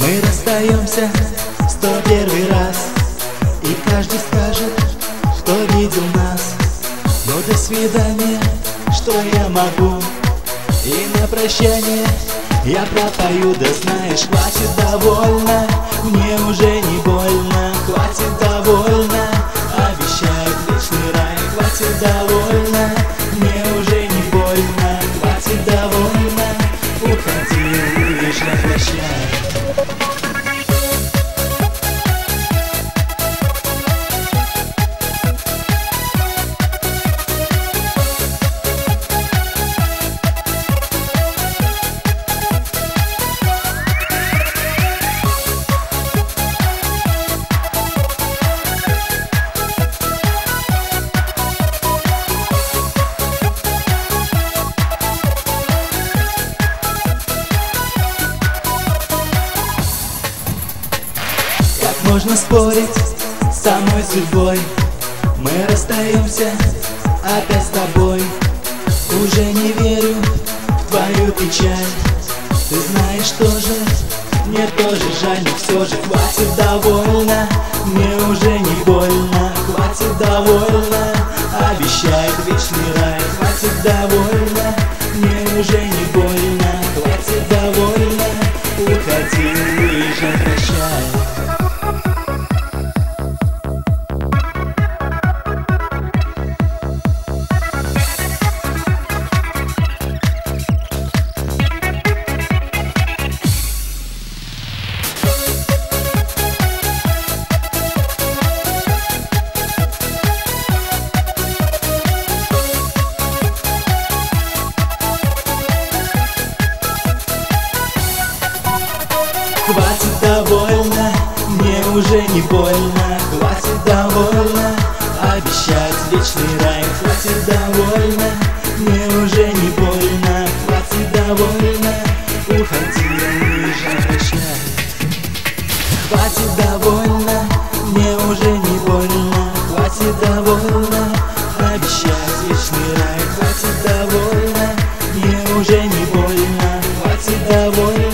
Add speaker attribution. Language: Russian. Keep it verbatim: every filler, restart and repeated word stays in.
Speaker 1: Мы расстаемся сто первый раз, и каждый скажет, что видел нас. Но до свидания, что я могу? И на прощание я пропою, да знаешь, хватит, довольно, мне уже не больно. Хватит, довольно, обещают вечный рай. Хватит, довольно, мне уже не больно. Хватит, довольно, уходи, уезжай, прощай. Можно спорить с самой судьбой. Мы расстаемся опять с тобой. Уже не верю в твою печаль. Ты знаешь тоже, мне тоже жаль. Но все же хватит, довольно, мне уже не больно. Хватит, довольно, обещает вечный рай. Хватит, довольно, мне уже не больно. Хватит, довольно, уходи, уезжай, прощай. Хватит, довольно, мне уже не больно. Хватит, довольно, обещать вечный рай. Хватит, довольно, мне уже не больно. Хватит, довольно, уходи, уезжай, прощай. Хватит, довольно, мне уже не больно. Хватит, довольно, обещать вечный рай. Хватит, довольно, мне уже не больно. Хватит, довольно.